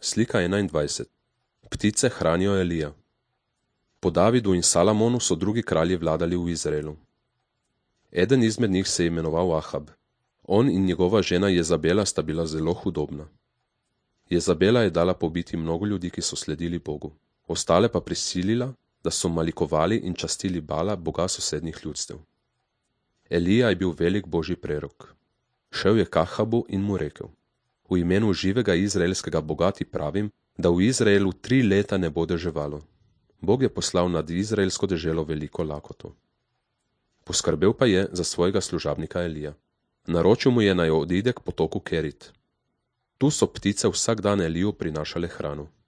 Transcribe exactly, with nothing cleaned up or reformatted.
Slika enaindvajset. Ptice hranijo Elija. Po Davidu in Salamonu so drugi kralji vladali v Izraelu. Eden izmed njih se je imenoval Ahab. On in njegova žena Jezabela sta bila zelo hudobna. Jezabela je dala pobiti mnogo ljudi, ki so sledili Bogu. Ostale pa prisilila, da so malikovali in častili Bala, boga sosednjih ljudstev. Elija je bil velik božji prerok. Šel je k Ahabu in mu rekel: V imenu živega izraelskega boga ti pravim, da v Izraelu tri leta ne bo deževalo. Bog je poslal nad izraelsko deželo veliko lakoto. Poskrbel pa je za svojega služabnika Elija. Naročil mu je, naj odide k potoku Kerit. Tu so ptice vsak dan Eliju prinašale hrano.